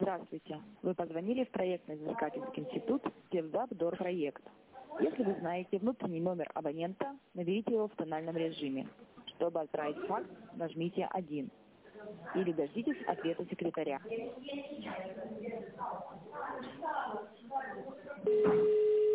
Здравствуйте. Вы позвонили в проектно-изыскательский институт Севдап-Дор-проект. Если вы знаете внутренний номер абонента, наберите его в тональном режиме. Чтобы отправить факс, нажмите 1. Или дождитесь ответа секретаря.